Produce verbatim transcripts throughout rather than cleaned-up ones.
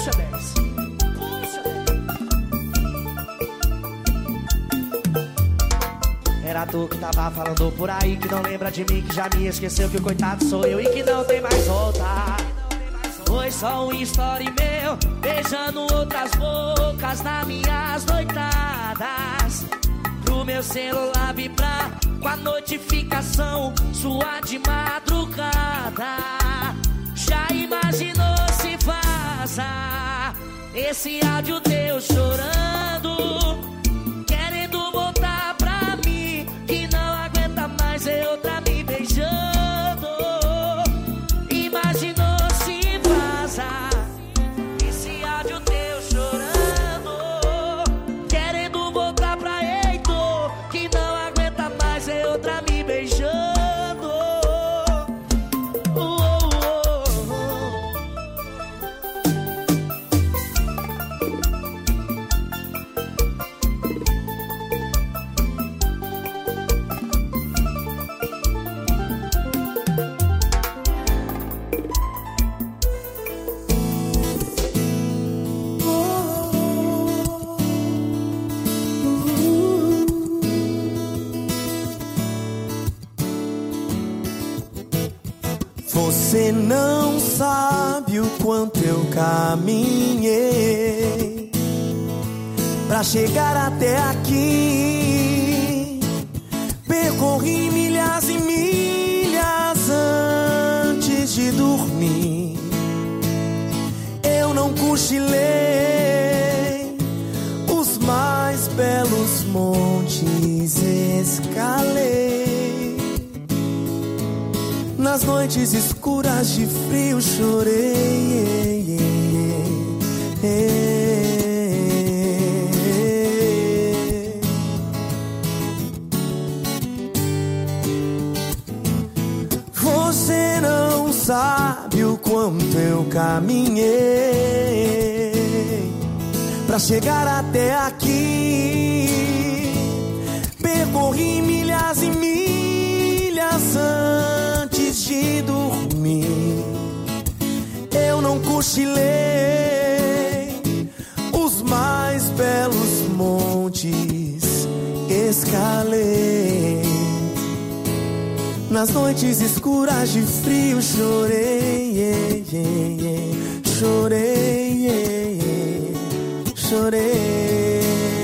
Puxa, dez. Puxa, dez. Era tu que tava falando por aí, que não lembra de mim, que já me esqueceu, que o coitado sou eu e que não tem mais volta. Foi só um story meu, beijando outras bocas nas minhas noitadas. Pro meu celular vibrar com a notificação sua de madrugada. Já imaginou se vaza esse áudio teu chorando, querendo voltar pra mim, que não aguenta mais ver outra me beijando. Imaginou se vaza esse áudio teu chorando, querendo voltar pra Heitor, que não aguenta mais ver outra me beijando. Você não sabe o quanto eu caminhei pra chegar até aqui. Percorri milhas e milhas antes de dormir. Eu não cochilei, os mais belos montes escalei. Nas noites escuras de frio chorei. Você não sabe o quanto eu caminhei pra chegar até aqui. Percorri milhas e milhas antes de dormir. Eu não cochilei, os mais belos montes escalei. Nas noites escuras de frio chorei, chorei, chorei.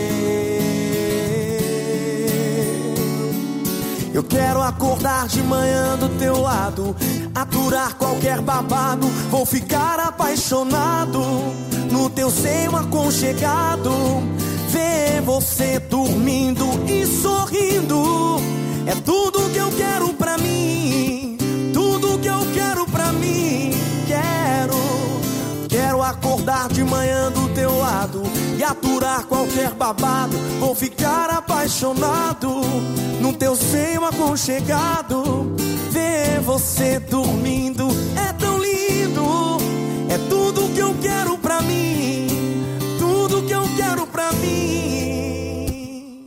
Eu quero acordar de manhã do teu lado, aturar qualquer babado. Vou ficar apaixonado no teu seio aconchegado. Ver você dormindo e sorrindo é tudo que eu quero pra mim. Tudo que eu quero pra mim. Quero, quero acordar de manhã do teu lado e aturar qualquer babado. Vou ficar apaixonado no teu seio aconchegado. Ver você dormindo é tão lindo. É tudo que eu quero pra mim. Tudo que eu quero pra mim.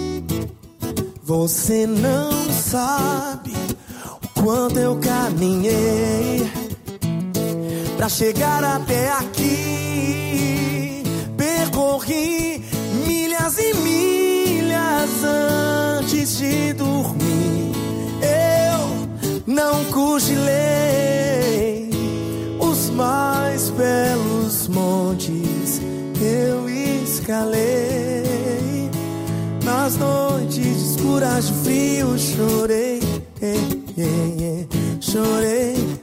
Você não sabe o quanto eu caminhei pra chegar até aqui. Percorri milhas e milhas antes de dormir. Eu não cochilei, os mais belos montes eu escalei. Nas noites escuras de frio chorei, chorei,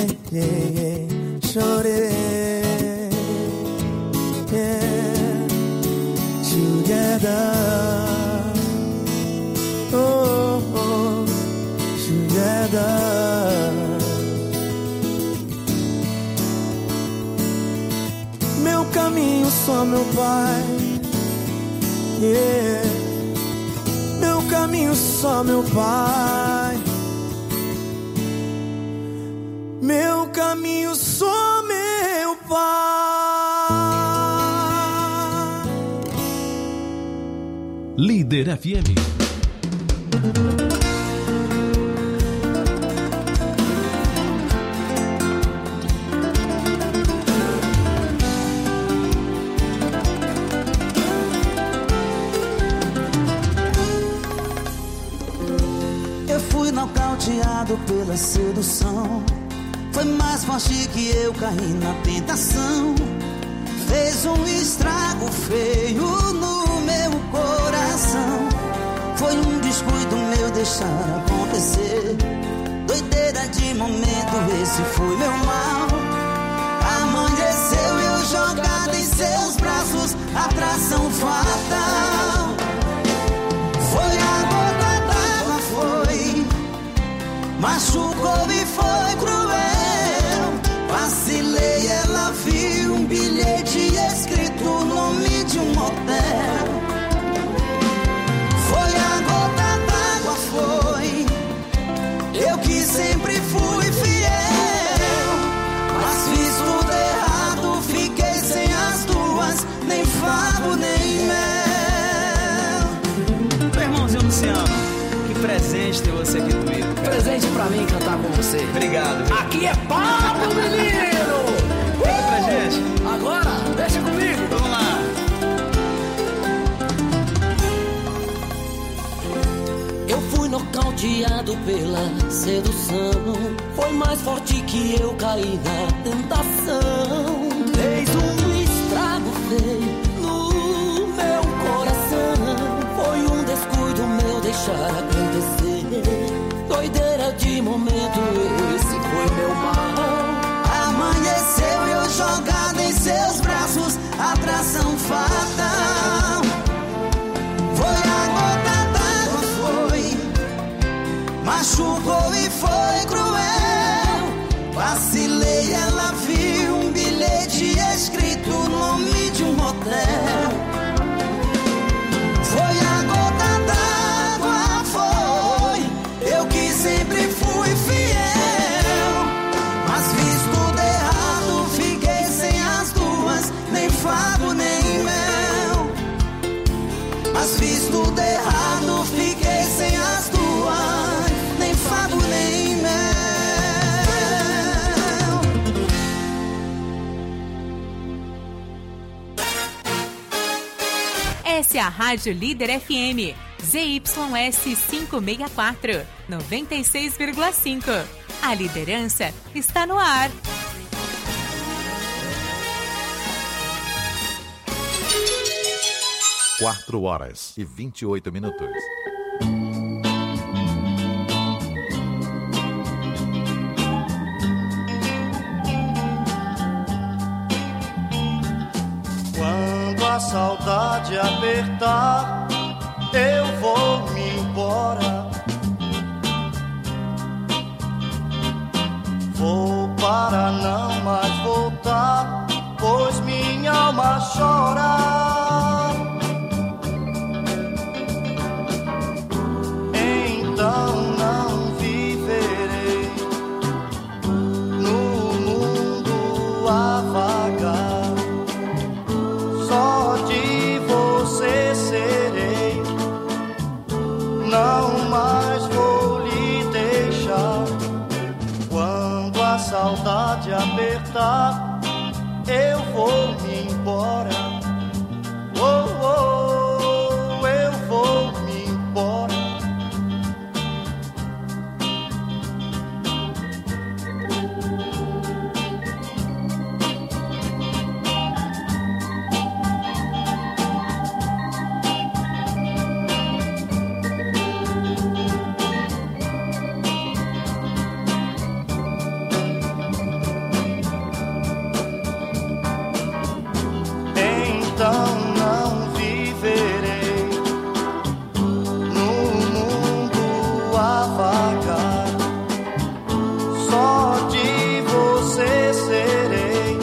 chorei. Together, oh, oh, together. Meu caminho só meu Pai, yeah. Meu caminho só meu Pai. Meu caminho só meu Pai. Líder F M. nocauteado pela sedução. Foi mais forte que eu, caí na tentação. Fez um estrago feio no meu coração. Foi um descuido meu deixar acontecer. Doideira de momento, esse foi meu mal. Amanheceu eu jogado em seus braços, atração fatal. Foi a gota d'água, foi, machucou e foi cruel. Vacilei, ela viu um bilhete escrito o nome de um motel. Foi a gota d'água, foi, eu que sempre fui fiel. Mas fiz tudo errado, fiquei sem as duas, nem favo nem mel. Meu irmãozinho Luciano, que presente ter você aqui comigo, cara. Presente pra mim cantar com você. Obrigado. Viu? Aqui é Pablo, menino! Canta pra gente. Agora, deixa comigo. Vamos lá. Eu fui nocauteado pela sedução. Foi mais forte que eu, caí na tentação. Fez um estrago feio no meu coração. Foi um descuido meu deixar acontecer. Doideira de momento, esse foi meu mal. Amanheceu eu jogado em seus braços, atração fatal. Foi a gota d'água, foi, machucou e foi cruel. Vacilei, ela viu um bilhete escrito o nome de um motel. Foi a gota d'água, foi, eu que sempre fui fiel. Mas fiz tudo errado, fiquei sem as duas, nem favo nem mel. Mas fiz tudo errado, fiquei sem as duas, nem favo nem mel. Essa é a Rádio Líder F M, Z Y S quinhentos e sessenta e quatro, noventa e seis vírgula cinco. A liderança está no ar. Quatro horas e vinte e oito minutos. Quando a saudade apertar, eu vou me embora. Vou para não mais voltar, pois minha alma chora. Então não viverei no mundo a vagar. Só de você serei, não mais vou lhe deixar. Quando a saudade apertar, eu vou me embora. Oh, oh, eu vou me embora. Então não viverei no mundo a vagar. Só de você serei,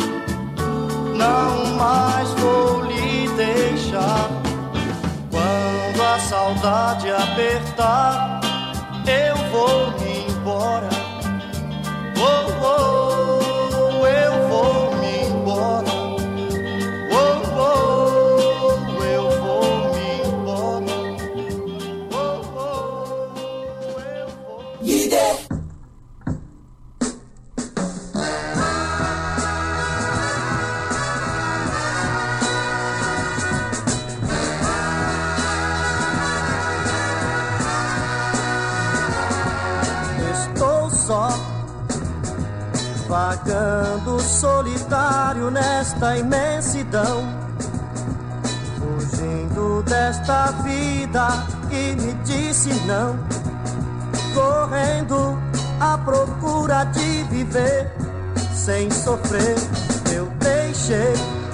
não mais vou lhe deixar. Quando a saudade apertar, eu vou me embora. Oh, oh, eu vou me embora. Andando solitário nesta imensidão, fugindo desta vida que me disse não, correndo à procura de viver sem sofrer. Eu deixei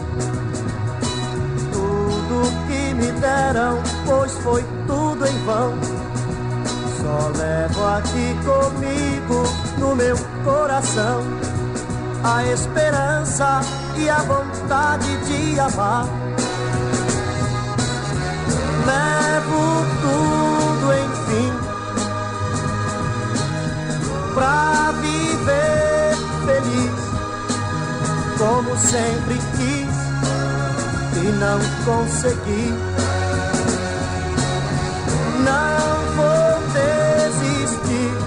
tudo que me deram, pois foi tudo em vão. Só levo aqui comigo no meu coração a esperança e a vontade de amar. Levo tudo, enfim, pra viver feliz, como sempre quis e não consegui. Não vou desistir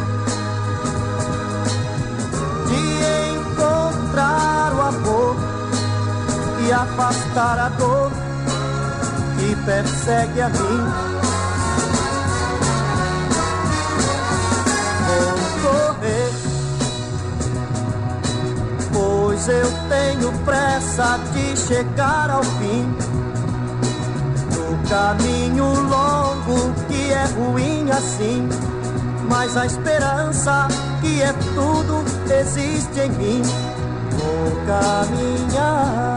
de encontrar o amor e afastar a dor que persegue a mim. Vou correr, pois eu tenho pressa de chegar ao fim. No caminho longo que é ruim assim, mas a esperança que é tudo existe em mim. Vou caminhar.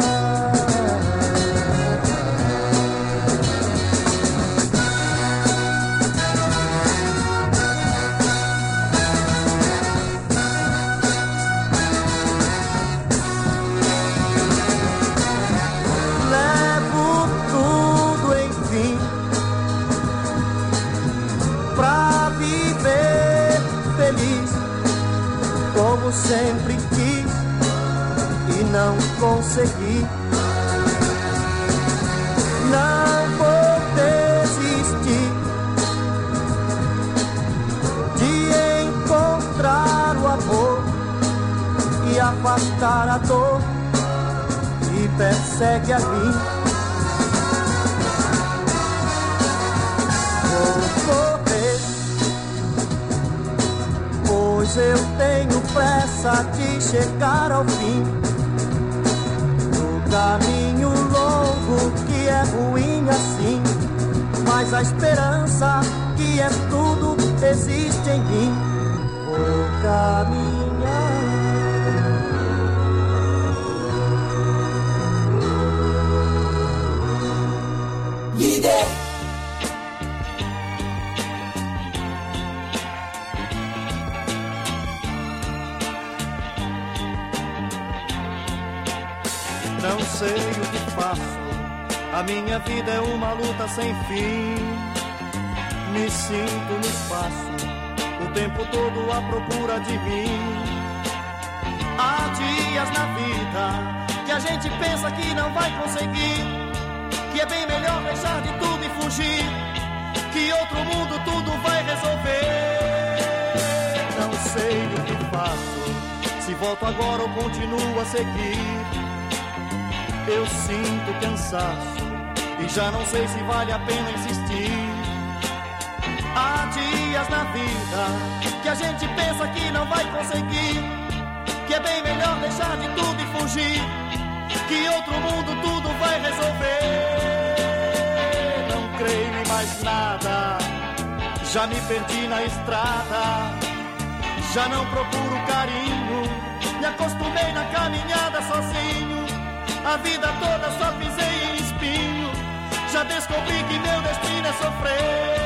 Como sempre quis e não consegui. Não vou desistir de encontrar o amor e afastar a dor que persegue a mim. Vou correr, pois eu tenho pressa de chegar ao fim. No caminho longo que é ruim assim, mas a esperança que é tudo existe em mim. Vou caminhar. Líder. Não sei o que faço, a minha vida é uma luta sem fim. Me sinto no espaço, o tempo todo à procura de mim. Há dias na vida que a gente pensa que não vai conseguir, que é bem melhor deixar de tudo e fugir, que outro mundo tudo vai resolver. Não sei o que faço, se volto agora ou continuo a seguir. Eu sinto cansaço e já não sei se vale a pena insistir. Há dias na vida que a gente pensa que não vai conseguir, que é bem melhor deixar de tudo e fugir, que outro mundo tudo vai resolver. Não creio em mais nada, já me perdi na estrada, já não procuro carinho, me acostumei na caminhada sozinho. A vida toda só pisei em espinho, já descobri que meu destino é sofrer.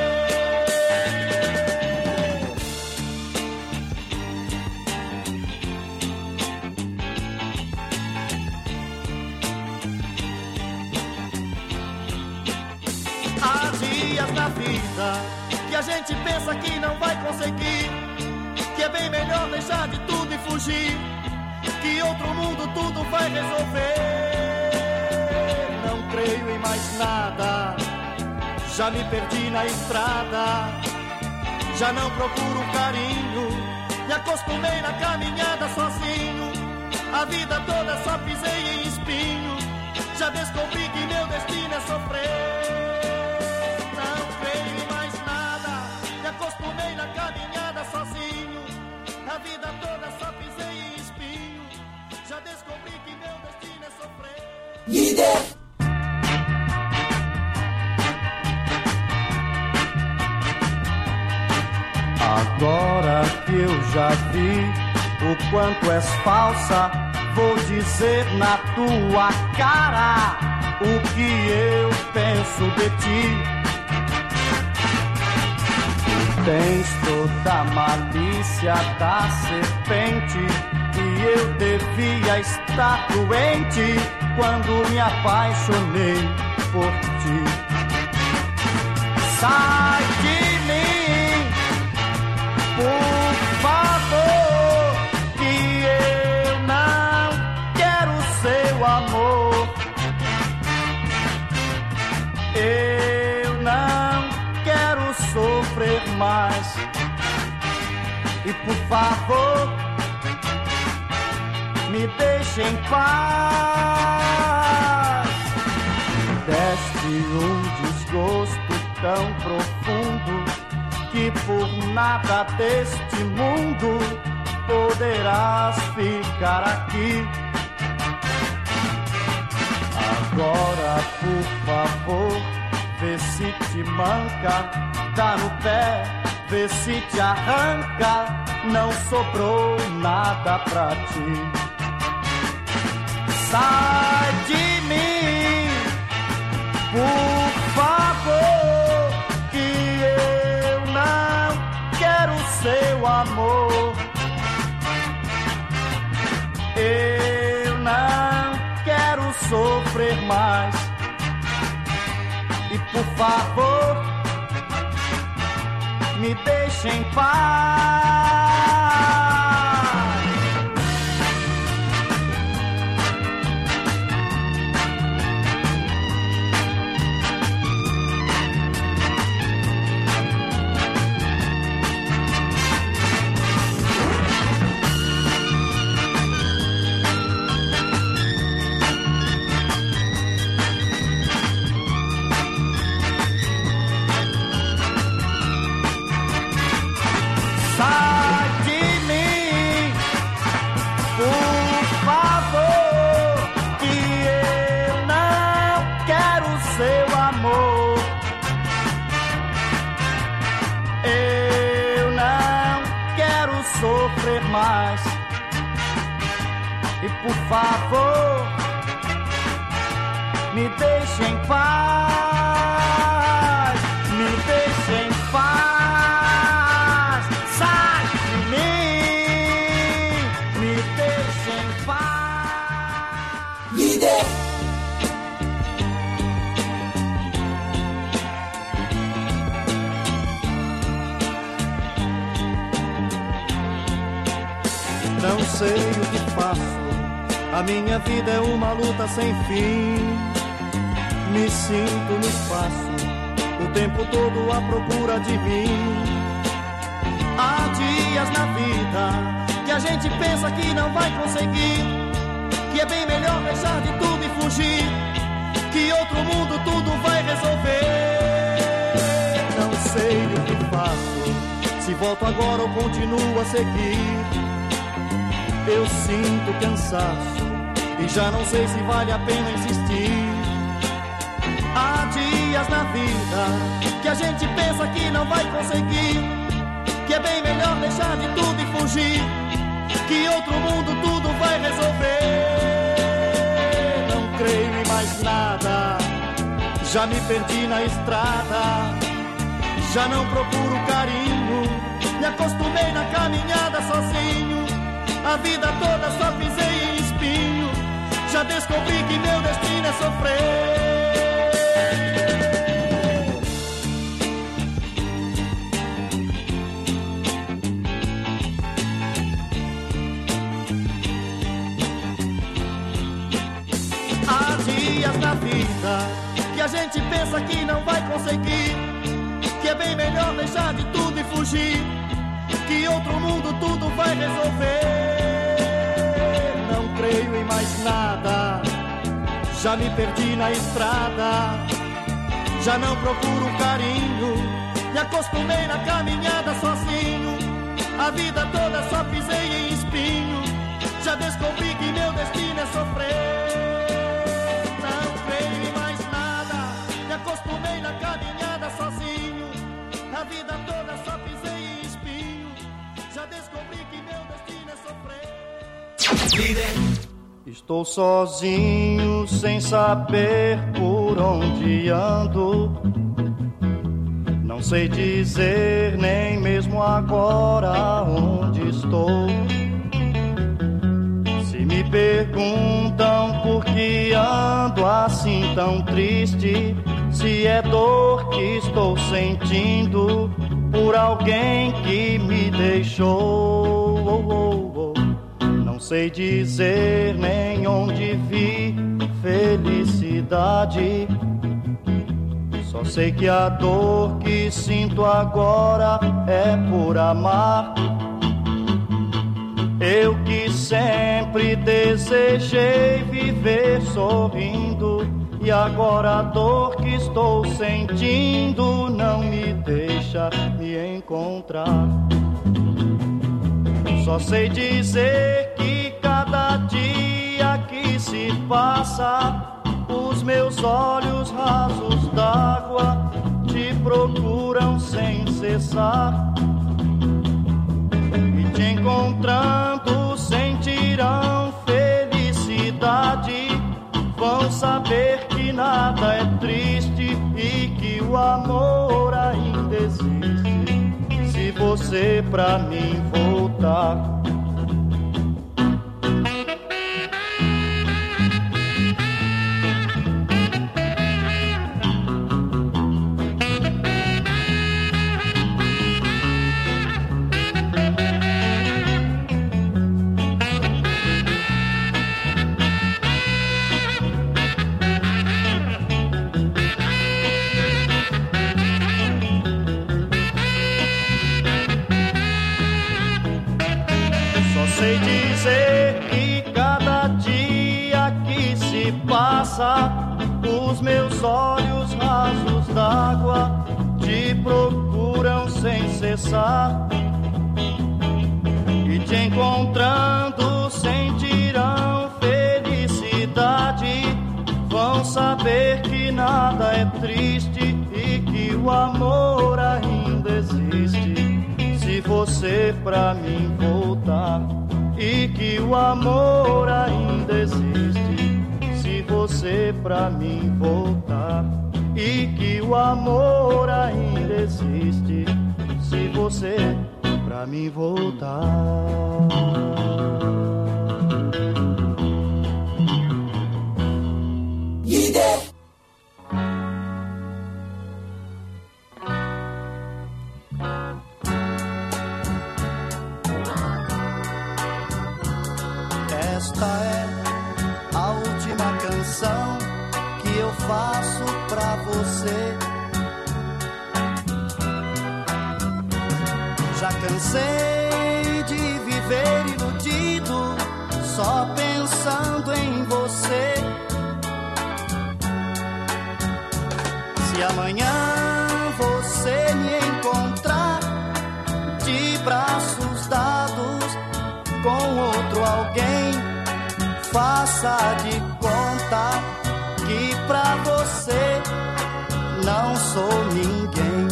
Há dias na vida que a gente pensa que não vai conseguir, que é bem melhor deixar de tudo e fugir, que outro mundo tudo vai resolver. Não creio em mais nada, já me perdi na estrada, já não procuro carinho, me acostumei na caminhada sozinho. A vida toda só pisei em espinho, já descobri que meu destino é sofrer. Não creio em mais nada, me acostumei na caminhada sozinho. A vida toda só pisei em espinho, já descobri Líder. Agora que eu já vi o quanto és falsa, vou dizer na tua cara o que eu penso de ti. Tu tens toda a malícia da serpente e eu devia estar doente quando me apaixonei por ti. Sai de mim, por favor, que eu não quero seu amor. Eu não quero sofrer mais. E por favor, me deixe em paz. Deste um desgosto tão profundo que por nada deste mundo poderás ficar aqui. Agora, por favor, vê se te manca, dá no pé, vê se te arranca, não sobrou nada pra ti. Sai de mim, por favor, que eu não quero seu amor. Eu não quero sofrer mais. E por favor, me deixe em paz. Sofrer mais. E por favor, me deixe em paz. Me deixe em paz. Sai de mim. Me deixe em paz. Líder. Não sei o que faço, a minha vida é uma luta sem fim. Me sinto no espaço, o tempo todo à procura de mim. Há dias na vida que a gente pensa que não vai conseguir, que é bem melhor deixar de tudo e fugir, que outro mundo tudo vai resolver. Não sei o que faço, se volto agora ou continuo a seguir. Eu sinto cansaço e já não sei se vale a pena insistir. Há dias na vida que a gente pensa que não vai conseguir, que é bem melhor deixar de tudo e fugir, que outro mundo tudo vai resolver. Não creio em mais nada, já me perdi na estrada, já não procuro carinho, me acostumei na caminhada sozinho. A vida toda só pisei em espinho, já descobri que meu destino é sofrer. Há dias na vida que a gente pensa que não vai conseguir, que é bem melhor deixar de tudo e fugir, que outro mundo tudo vai resolver. Não creio em mais nada, já me perdi na estrada, já não procuro carinho, me acostumei na caminhada sozinho. A vida toda só pisei em espinho, já descobri que meu destino é sofrer. Estou sozinho sem saber por onde ando. Não sei dizer nem mesmo agora onde estou. Se me perguntam por que ando assim tão triste, se é dor que estou sentindo por alguém que me deixou. Oh, oh, oh. Não sei dizer nem onde vi felicidade. Só sei que a dor que sinto agora é por amar. Eu que sempre desejei viver sorrindo, e agora a dor que estou sentindo não me deixa me encontrar. Só sei dizer que cada dia que se passa, os meus olhos rasos d'água te procuram sem cessar. E te encontrando sentirão felicidade. Vão saber que nada é triste e que o amor ainda existe, se você pra mim voltar. Sei dizer que cada dia que se passa, os meus olhos rasos d'água te procuram sem cessar. E te encontrando sentirão felicidade. Vão saber que nada é triste e que o amor ainda existe, se você pra mim voltar. E que o amor ainda existe, se você pra mim voltar. E que o amor ainda existe, se você pra mim voltar. Esta é a última canção que eu faço pra você. Já cansei de viver iludido, só pensando em você. Se amanhã você me encontrar de braços dados com outro alguém, faça de conta que pra você não sou ninguém.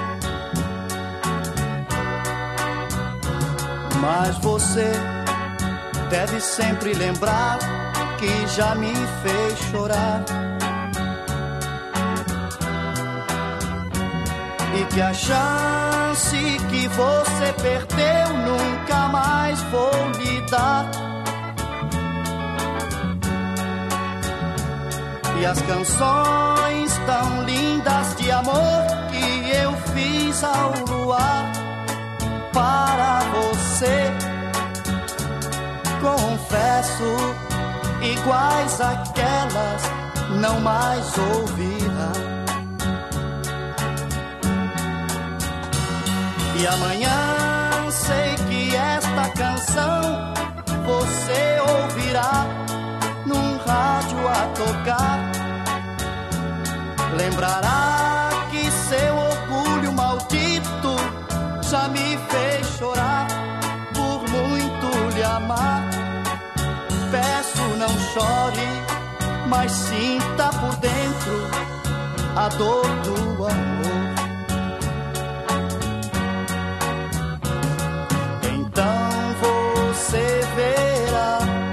Mas você deve sempre lembrar que já me fez chorar, e que a chance que você perdeu nunca mais vou lhe dar. E as canções tão lindas de amor que eu fiz ao luar para você, confesso, iguais àquelas não mais ouvirá. E amanhã sei que esta canção você ouvirá num rádio a tocar. Lembrará que seu orgulho maldito já me fez chorar por muito lhe amar. Peço, não chore, mas sinta por dentro a dor do amor. Então você verá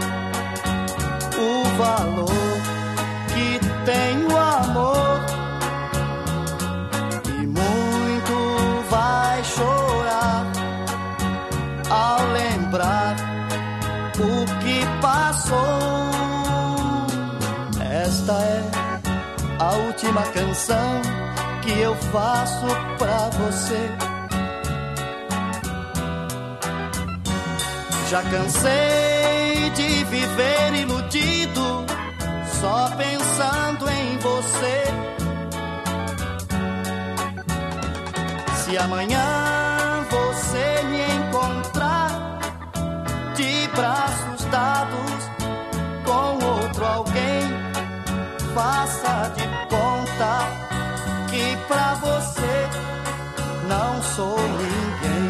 esta é a última canção que eu faço pra você. Já cansei de viver iludido, só pensando em você. Se amanhã você me encontrar de braços dados com outro alguém, faça de conta que pra você não sou ninguém.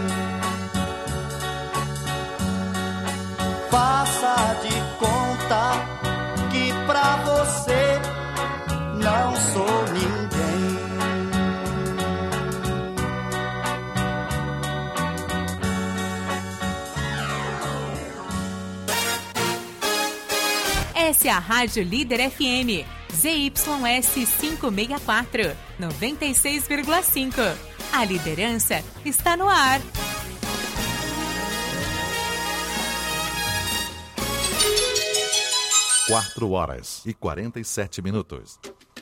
Faça de conta que pra você não sou ninguém. Essa é a Rádio Líder F M, Z Y S quinhentos e sessenta e quatro, noventa e seis vírgula cinco. A liderança está no ar. Quatro horas e quarenta e sete minutos.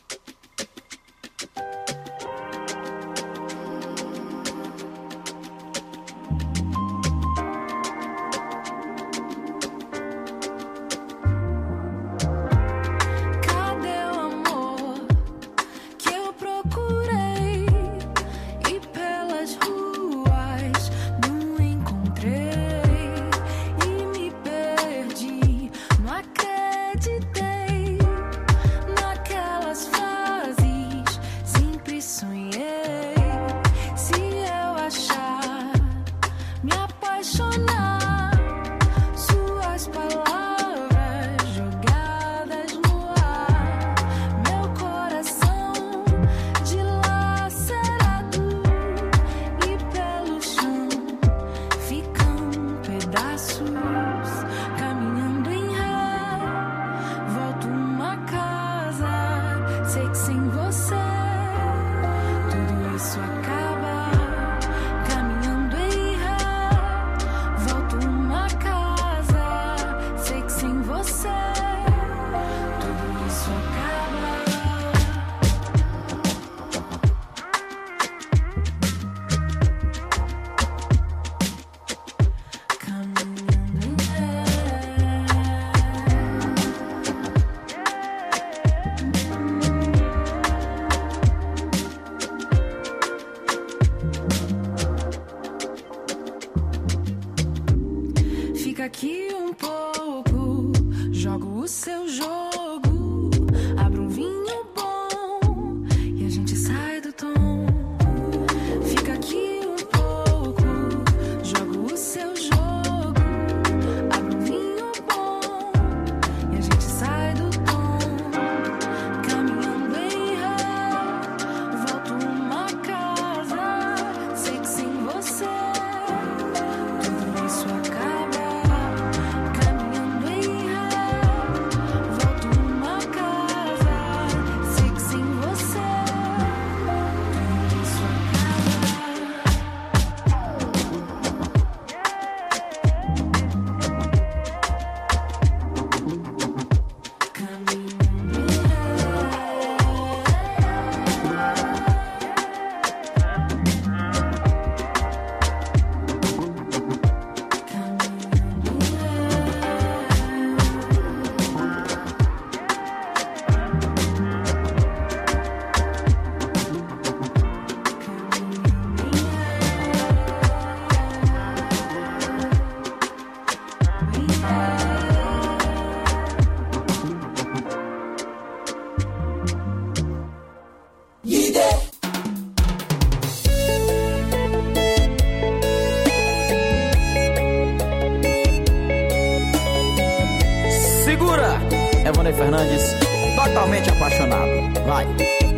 Fernandes, totalmente apaixonado. Vai.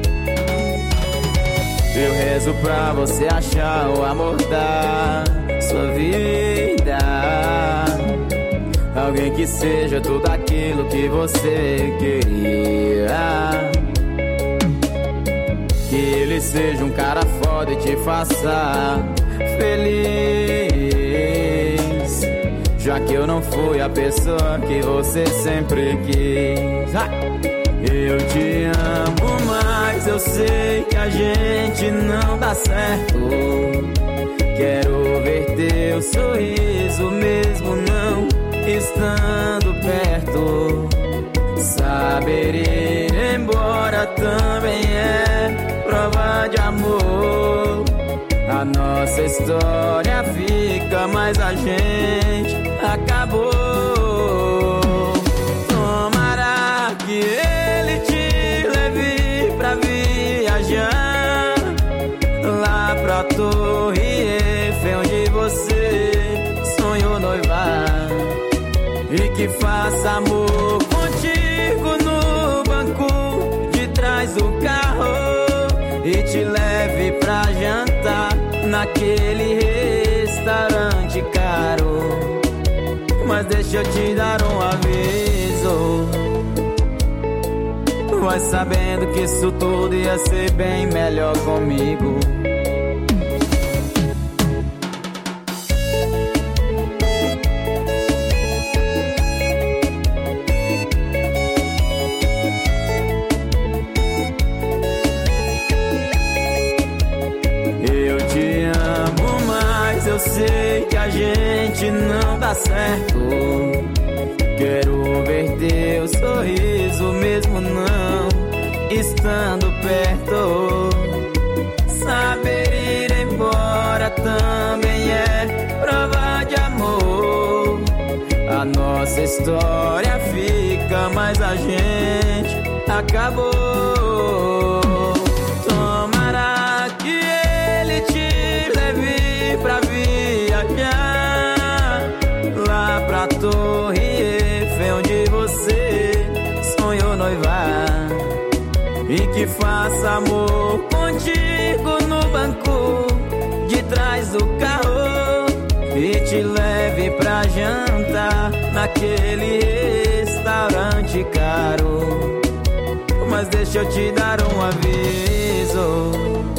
Eu rezo pra você achar o amor da sua vida, alguém que seja tudo aquilo que você queria, que ele seja um cara foda e te faça feliz, já que eu não fui a pessoa que você sempre quis. Eu te amo, mas eu sei que a gente não dá certo. Quero ver teu sorriso mesmo não estando perto. Saber ir embora também é prova de amor. A nossa história fica, mas a gente acabou. Tomara que ele te leve pra viajar lá pra Torre Eiffel, onde você sonhou noivar, e que faça amor contigo no banco de trás do carro e te leve pra jantar naquele restaurante caro. Mas deixa eu te dar um aviso, vai sabendo que isso tudo ia ser bem melhor comigo. Eu sei que a gente não dá certo. Quero ver teu sorriso mesmo não estando perto. Saber ir embora também é prova de amor. A nossa história fica, mas a gente acabou. Tomara que ele te leve pra viajar lá pra Torre Eiffel, onde você sonhou noivar, e que faça amor contigo no banco de trás do carro e te leve pra jantar naquele restaurante caro. Mas deixa eu te dar um aviso,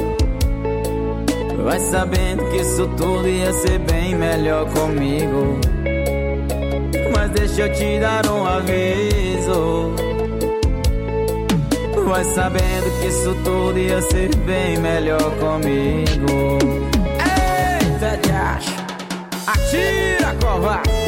vai sabendo que isso tudo ia ser bem melhor comigo. Mas deixa eu te dar um aviso, vai sabendo que isso tudo ia ser bem melhor comigo. Eita, Dash, atira, covarde.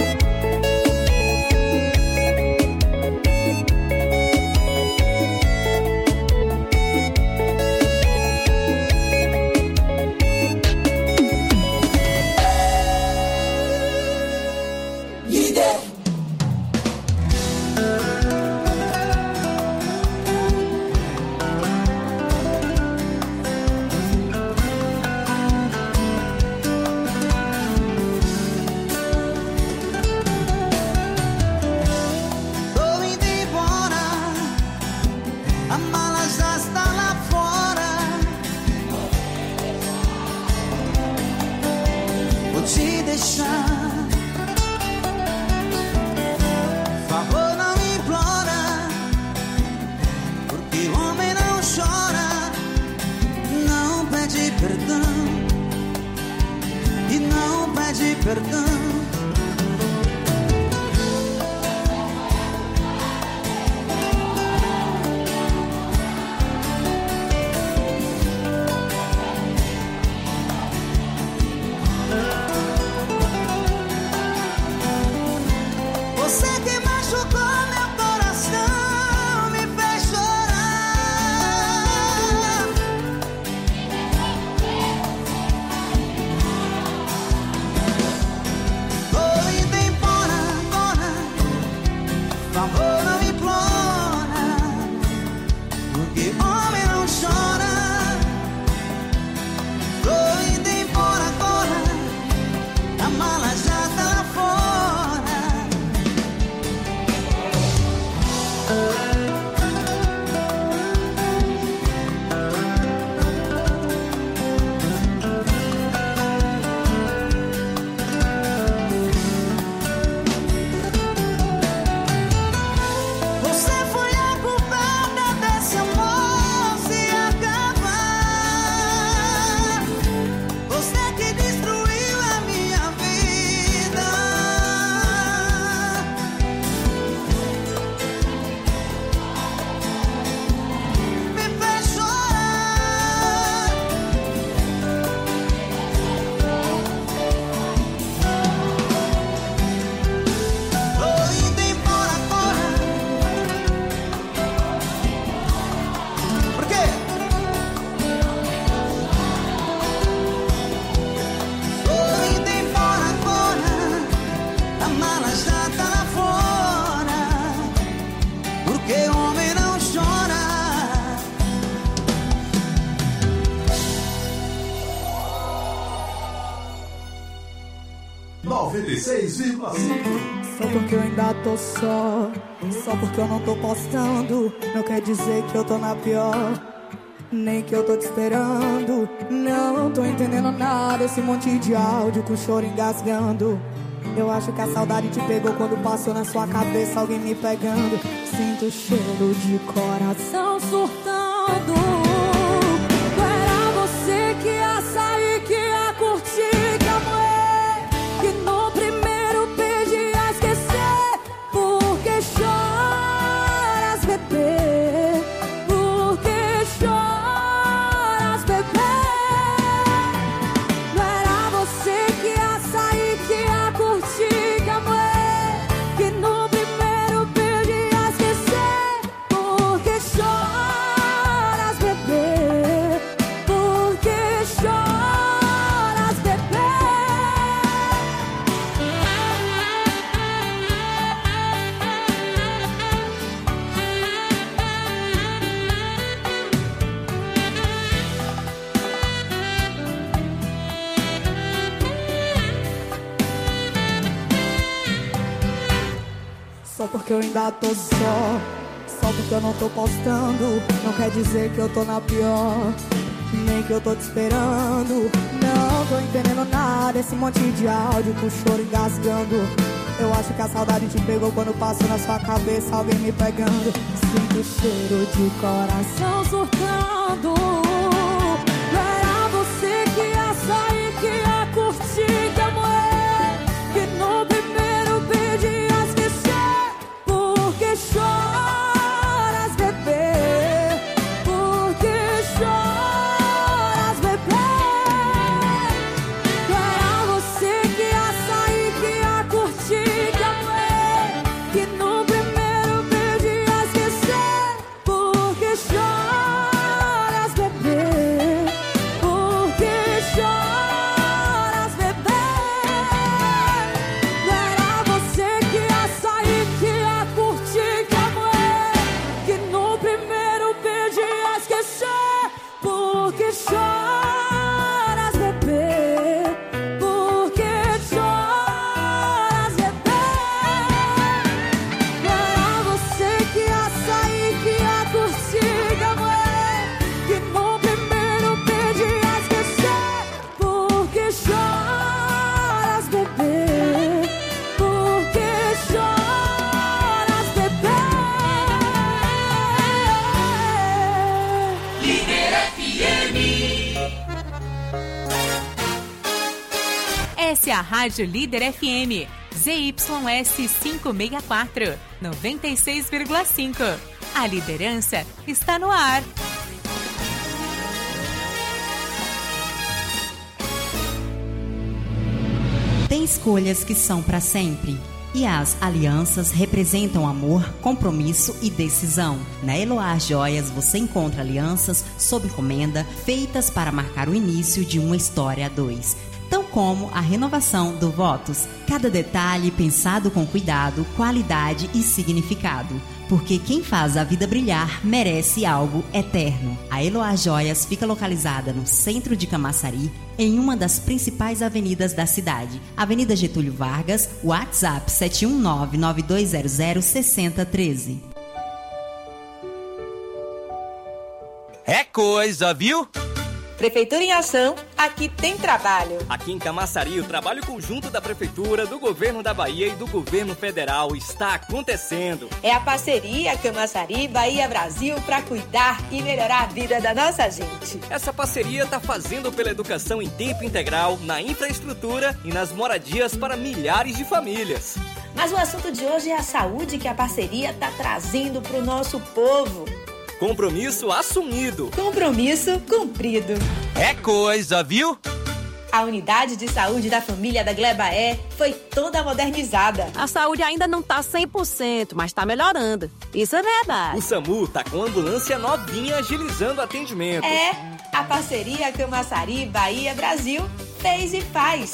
Você foi a culpada desse amor. noventa e seis vírgula cinco. Só porque eu ainda tô só, só porque eu não tô postando, não quer dizer que eu tô na pior, nem que eu tô te esperando. Não tô entendendo nada, esse monte de áudio com choro engasgando. Eu acho que a saudade te pegou quando passou na sua cabeça alguém me pegando. Sinto o cheiro de coração surtando. Não era você que ia sair, que ia curtir, que ia morrer, que no primeiro beijo ia esquecer. Por que choras, bebê? Por que choras, bebê? Não era você que ia sair, que ia curtir, que ia morrer, que no primeiro beijo ia esquecer. Por que choras, bebê? Por que choras, bebê? Só porque eu ainda tô só, só porque eu não tô postando, não quer dizer que eu tô na pior, nem que eu tô te esperando. Não tô entendendo nada, esse monte de áudio com choro engasgando. Eu acho que a saudade te pegou quando passou na sua cabeça alguém me pegando. Sinto o cheiro de coração surtando. Não era você que ia sair, que ia curtir, que ia morrer, que no primeiro beijo ia esquecer. Por que choras, bebê? Por que choras, bebê? Não era você que ia sair, que ia curtir, que ia morrer, que no primeiro beijo ia esquecer. Por que choras, bebê? Por que choras, bebê? Não era você que ia sair, que ia curtir, que ia morrer, que no primeiro beijo ia esquecer. Por que choras, bebê? Por que choras, bebê? Não era você que ia sair, que ia curtir, que ia morrer, que no primeiro beijo ia esquecer. Por que choras, bebê? Por que choras, bebê? Líder F M. Essa é a Rádio Líder F M. Z Y S quinhentos e sessenta e quatro, noventa e seis vírgula cinco. A liderança está no ar. Tem escolhas que são para sempre. E as alianças representam amor, compromisso e decisão. Na Eloá Joias você encontra alianças sob encomenda feitas para marcar o início de uma história a dois. Tão como a renovação do votos. Cada detalhe pensado com cuidado, qualidade e significado. Porque quem faz a vida brilhar merece algo eterno. A Eloá Joias fica localizada no centro de Camaçari, em uma das principais avenidas da cidade. Avenida Getúlio Vargas, WhatsApp sete um nove, nove dois zero zero, seis zero um três. É coisa, viu? Prefeitura em Ação, aqui tem trabalho. Aqui em Camaçari, o trabalho conjunto da Prefeitura, do Governo da Bahia e do Governo Federal está acontecendo. É a parceria Camaçari Bahia Brasil para cuidar e melhorar a vida da nossa gente. Essa parceria está fazendo pela educação em tempo integral, na infraestrutura e nas moradias para milhares de famílias. Mas o assunto de hoje é a saúde que a parceria está trazendo para o nosso povo. Compromisso assumido. Compromisso cumprido. É coisa, viu? A unidade de saúde da família da Glebaé foi toda modernizada. A saúde ainda não está cem por cento, mas está melhorando. Isso é verdade. O SAMU está com ambulância novinha agilizando o atendimento. É, a parceria Camaçari Bahia Brasil fez e faz.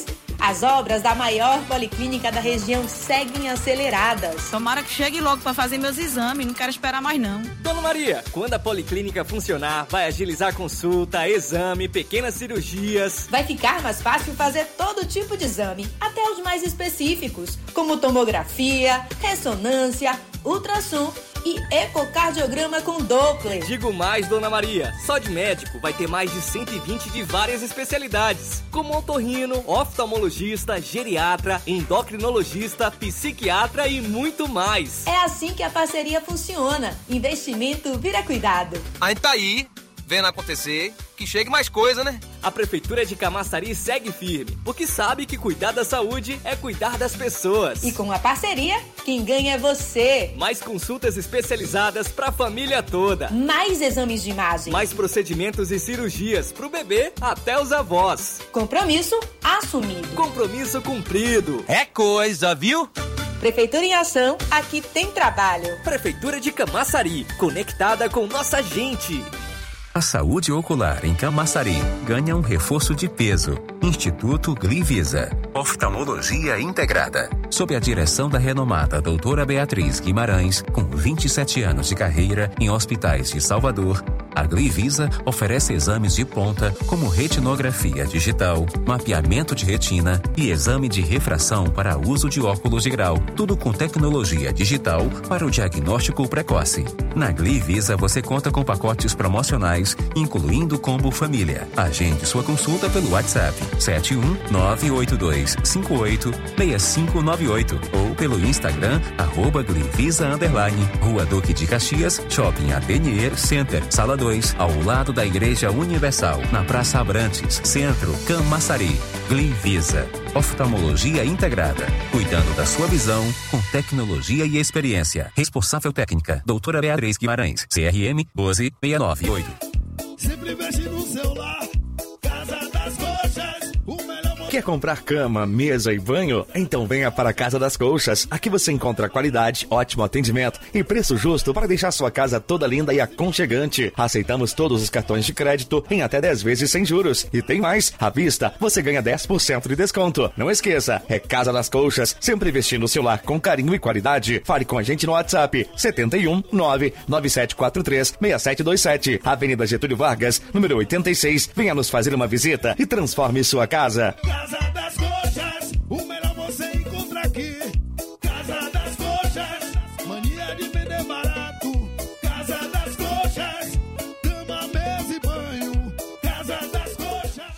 As obras da maior policlínica da região seguem aceleradas. Tomara que chegue logo para fazer meus exames, não quero esperar mais não. Dona Maria, quando a policlínica funcionar, vai agilizar consulta, exame, pequenas cirurgias. Vai ficar mais fácil fazer todo tipo de exame, até os mais específicos, como tomografia, ressonância, ultrassom e ecocardiograma com Doppler. Digo mais, Dona Maria, só de médico vai ter mais de cento e vinte de várias especialidades, como otorrino, oftalmologista, geriatra, endocrinologista, psiquiatra e muito mais. É assim que a parceria funciona. Investimento vira cuidado. A gente tá aí, vendo acontecer, que chegue mais coisa, né? A Prefeitura de Camaçari segue firme, porque sabe que cuidar da saúde é cuidar das pessoas. E com a parceria, quem ganha é você. Mais consultas especializadas pra família toda. Mais exames de imagem. Mais procedimentos e cirurgias pro bebê até os avós. Compromisso assumido. Compromisso cumprido. É coisa, viu? Prefeitura em ação, aqui tem trabalho. Prefeitura de Camaçari, conectada com nossa gente. A saúde ocular em Camaçari ganha um reforço de peso. Instituto Glivisa. Oftalmologia integrada. Sob a direção da renomada doutora Beatriz Guimarães, com vinte e sete anos de carreira em hospitais de Salvador, a Glivisa oferece exames de ponta como retinografia digital, mapeamento de retina e exame de refração para uso de óculos de grau. Tudo com tecnologia digital para o diagnóstico precoce. Na Glivisa você conta com pacotes promocionais, incluindo combo família. Agende sua consulta pelo WhatsApp sete um nove oito dois cinco oito seis cinco nove oito ou pelo Instagram arroba Glivisa underline, Rua Duque de Caxias, Shopping Avenir Center, Sala dois, ao lado da Igreja Universal, na Praça Abrantes, Centro, Camaçari. Glivisa. Oftalmologia integrada, cuidando da sua visão com tecnologia e experiência. Responsável técnica, doutora Beatriz Guimarães, C R M um dois seis nove oito. Sempre investe no celular, Casa das Coxas, o melhor. Quer comprar cama, mesa e banho? Então venha para a Casa das Colchas. Aqui você encontra qualidade, ótimo atendimento e preço justo para deixar sua casa toda linda e aconchegante. Aceitamos todos os cartões de crédito em até dez vezes sem juros. E tem mais, à vista você ganha dez por cento de desconto. Não esqueça, é Casa das Colchas, sempre investindo no seu lar com carinho e qualidade. Fale com a gente no WhatsApp sete um nove nove sete quatro três seis sete dois sete, Avenida Getúlio Vargas, número oitenta e seis. Venha nos fazer uma visita e transforme sua casa. Casa das Coxas, o melhor você encontra aqui. Casa das Coxas, mania de vender barato. Casa das Coxas, cama, mesa e banho. Casa das Coxas.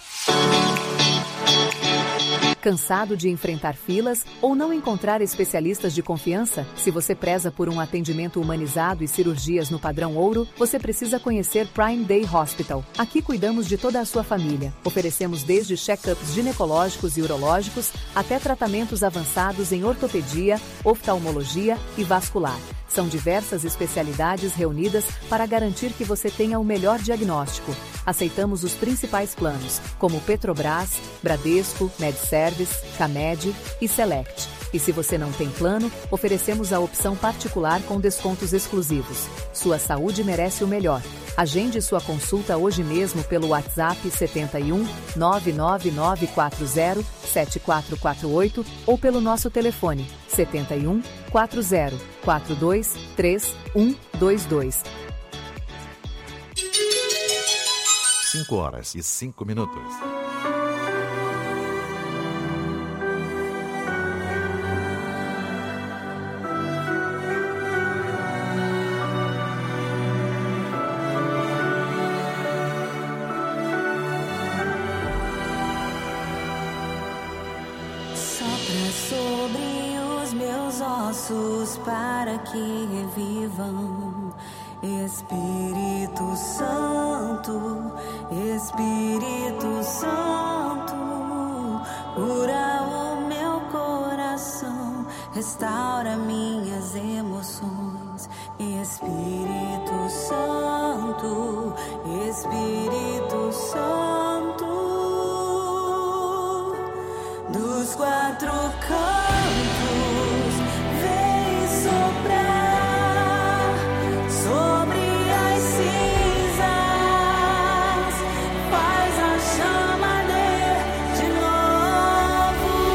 Cansado de enfrentar filas ou não encontrar especialistas de confiança? Se você preza por um atendimento humanizado e cirurgias no padrão ouro, você precisa conhecer Prime Day Hospital. Aqui cuidamos de toda a sua família. Oferecemos desde check-ups ginecológicos e urológicos até tratamentos avançados em ortopedia, oftalmologia e vascular. São diversas especialidades reunidas para garantir que você tenha o melhor diagnóstico. Aceitamos os principais planos, como Petrobras, Bradesco, MedService, Camed e Select. E se você não tem plano, oferecemos a opção particular com descontos exclusivos. Sua saúde merece o melhor. Agende sua consulta hoje mesmo pelo WhatsApp sete um nove nove nove quatro zero sete quatro quatro oito ou pelo nosso telefone sete um quatro zero quatro dois três um dois dois. cinco horas e cinco minutos. Sobre os meus ossos para que revivam. Espírito Santo, Espírito Santo, cura o meu coração, restaura minhas emoções. Espírito Santo, Espírito Santo, dos quatro cantos, vem soprar sobre as cinzas, faz a chama arder de novo.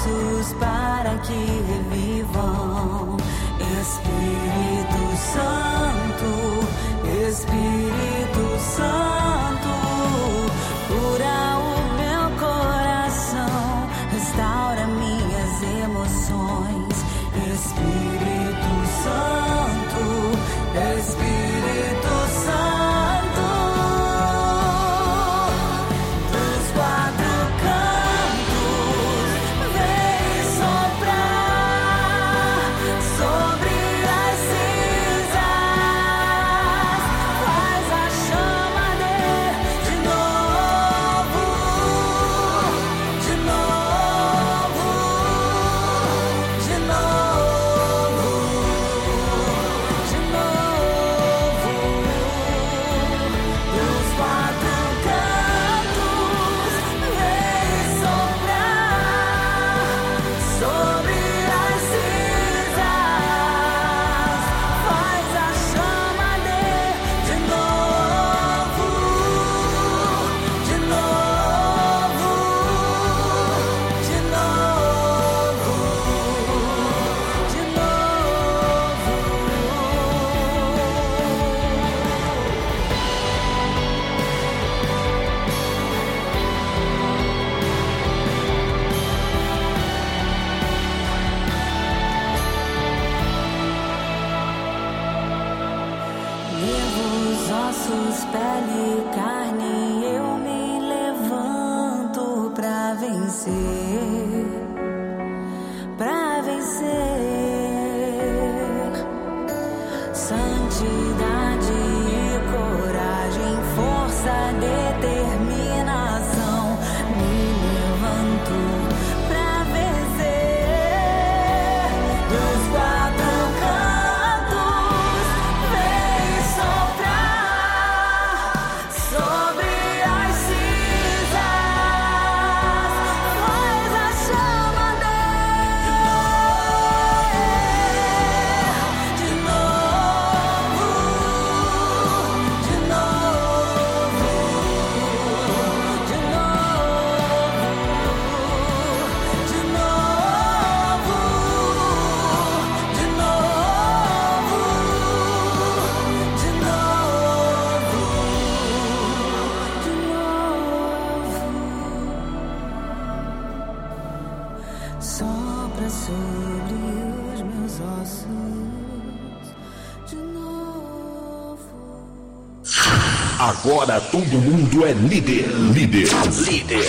ossos para que revivam. Espírito Santo, Espírito Santo, cura o meu coração, restaura minhas emoções. Espírito Santo, Espírito Santo, dos quatro cantos, vem soprar sobre as cinzas, faz a chama arder de novo, de novo, de novo, de novo, dos quatro cantos, vem soprar sobre as cinzas, faz a chama arder de novo, de novo, de novo, de Nervos, ossos, pele, carne, eu me levanto pra vencer, pra vencer. Santidade e coragem, força, determinação, me levanto pra vencer. Dos quatro cantos, vem soprar sobre as cinzas, faz a chama arder de novo, de novo, de novo, de novo, de novo, de novo, de novo. Sopra sobre os meus ossos de novo. Agora todo mundo é líder, líder, líder.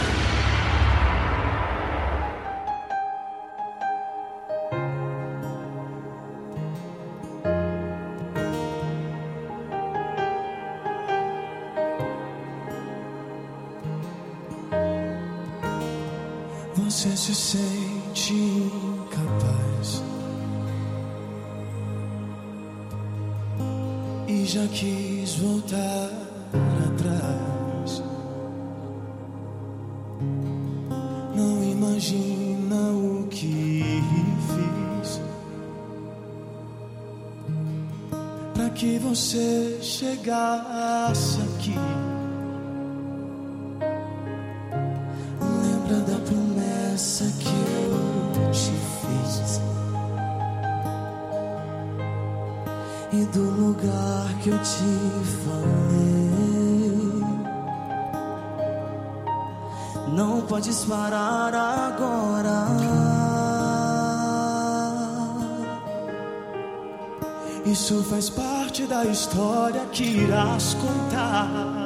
Você se sente incapaz e já quis voltar atrás. Não imagina o que fiz pra que você chegasse aqui. Lembra da promessa que eu te fiz e do lugar que eu te falei. Não podes parar agora. Isso faz parte da história que irás contar.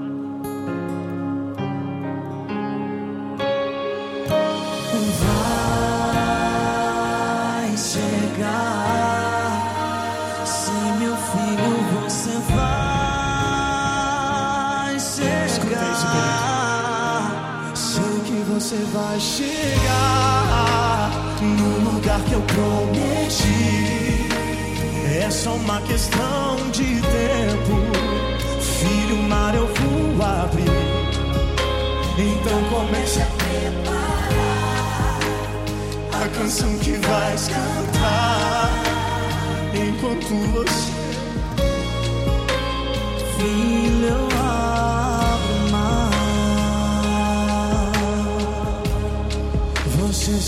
Vai chegar, sim, meu filho, você vai chegar. Sei que você vai chegar no lugar que eu prometi. É só uma questão de tempo. Filho, o mar eu vou abrir. Então comece a preparar a canção que vais cantar enquanto você, filho, eu abro o mar. Você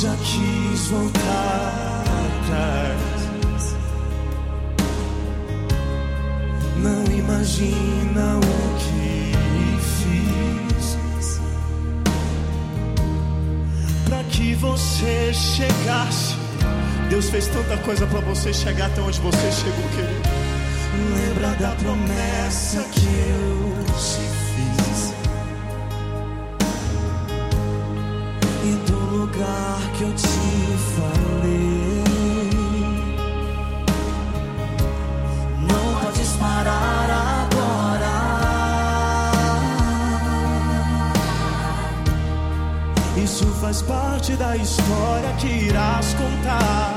já quis voltar atrás. Não imagina o que fiz pra que você chegasse. Deus fez tanta coisa pra você chegar até onde você chegou, querido. Lembra da promessa que eu te fiz e do lugar que eu te falei. Não podes parar agora. Isso faz parte da história que irás contar.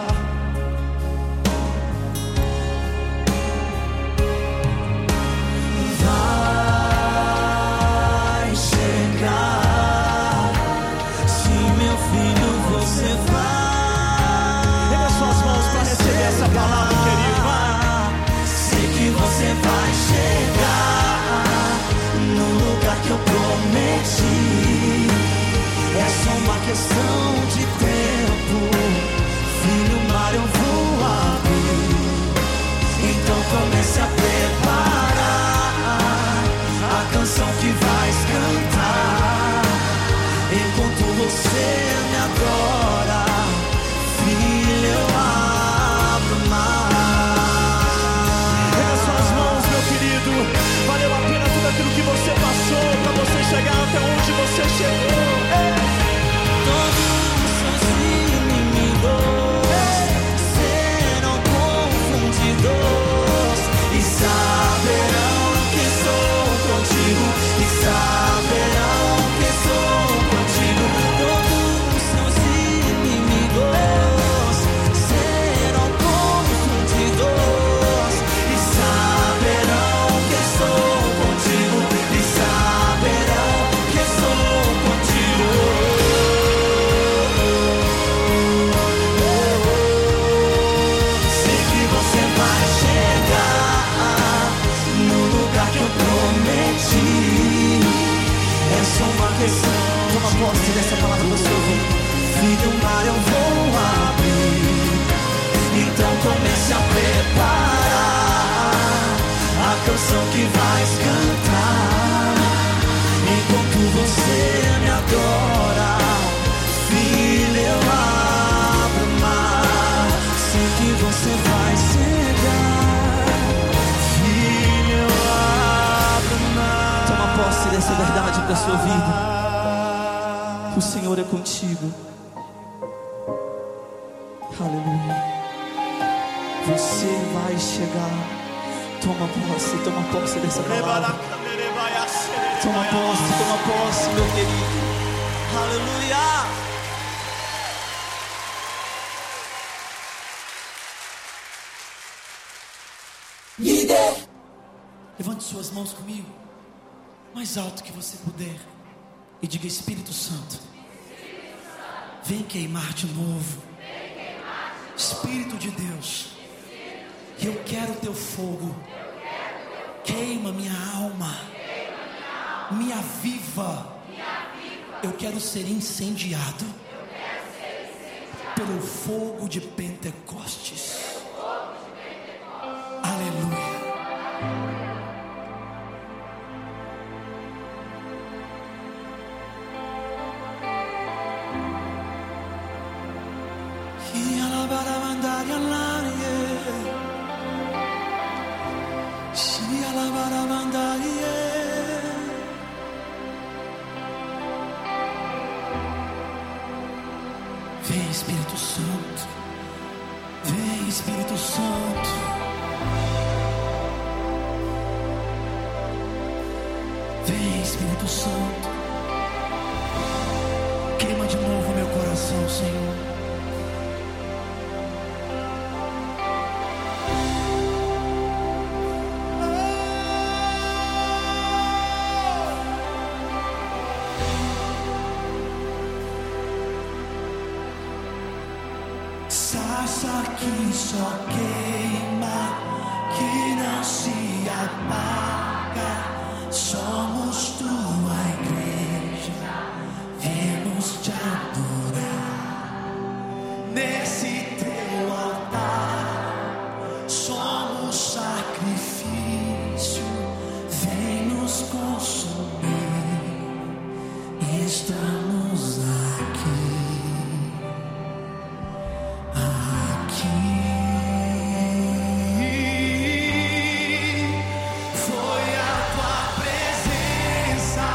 É só uma questão de tempo. Filho, o mar eu vou abrir. Então comece a preparar a canção que vais cantar. Enquanto você me adora, filho, eu abro o mar. Pega suas mãos, meu querido. Valeu a pena tudo aquilo que você passou pra você chegar até onde você chegou. Todos os seus inimigos serão confundidos e saberão que sou contigo, e saberão que sou contigo. Todos os seus inimigos serão confundidos e saberão que sou contigo, e saberão que sou contigo. Sei que você vai chegar no lugar que eu prometi. É só uma questão. Toma posse dessa palavra no seu ouvido. Filho, o mar eu vou abrir. Então comece a preparar a canção que vais cantar. Enquanto você me adora, filho, eu abro o mar. Sei que você vai chegar, filho, eu abro o mar. Toma posse dessa verdade pra sua vida. O Senhor é contigo. Aleluia. Você vai chegar. Toma posse, toma posse dessa palavra. Toma posse, toma posse, meu querido. Aleluia. Líder, levante suas mãos comigo, mais alto que você puder, e diga: Espírito Santo, vem queimar de novo. Espírito de Deus, eu quero teu fogo. Queima minha alma, me aviva. Eu quero ser incendiado pelo fogo de Pentecostes. Aleluia. Vem, Espírito Santo. Vem, Espírito Santo. Vem, Espírito Santo. Queima de novo meu coração, Senhor. Sarça que só queima, que não se apaga. Somos tua igreja, viemos te adorar. nesse teu altar. Somos sacrifício, vem nos consumir. Estamos aqui, aqui. Foi a tua presença.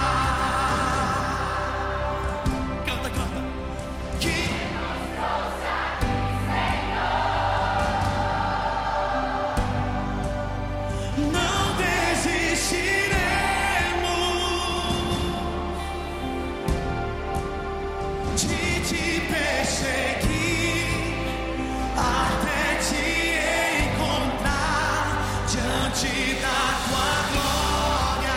Canta, canta. Que nos trouxe aqui, Senhor. Não desistiremos de te perseguir até te encontrar diante da tua glória.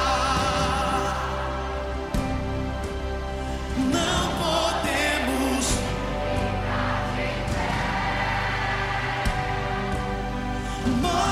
Não podemos ficar de pé.